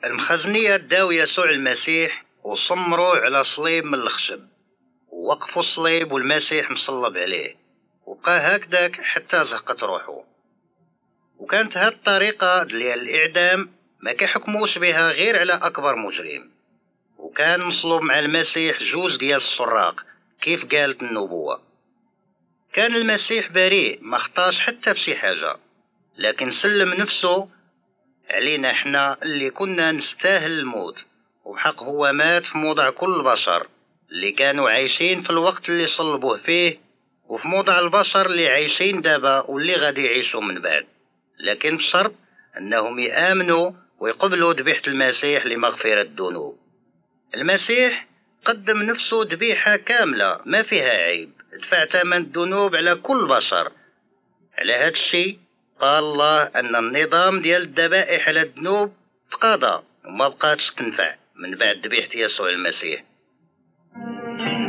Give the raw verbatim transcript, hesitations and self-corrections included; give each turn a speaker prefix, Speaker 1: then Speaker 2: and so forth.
Speaker 1: المخزنية داو يسوع المسيح وصمروا على صليب من الخشب، ووقفوا الصليب والمسيح مصلب عليه، وبقى هكذاك حتى زهقت روحه. وكانت هاد الطريقة ديال الإعدام ما كيحكموش بها غير على أكبر مجرم، وكان مصلوب مع المسيح جوج ديال السراق كيف قالت النبوة. كان المسيح بريء، ما خطاش حتى بشي حاجة، لكن سلم نفسه علينا احنا اللي كنا نستاهل الموت، وبحق هو مات في موضع كل البشر اللي كانوا عايشين في الوقت اللي صلبوه فيه، وفي موضع البشر اللي عايشين دابا واللي غادي يعيشوا من بعد، لكن بشرط انهم يآمنوا ويقبلوا ذبيحة المسيح لمغفرة الذنوب. المسيح قدم نفسه ذبيحة كاملة ما فيها عيب، دفع ثمن الذنوب على كل بشر. على هذا الشيء قال الله أن النظام ديال الذبائح على الذنوب تقاضى وما بقاتش تنفع من بعد ذبيحة يسوع المسيح.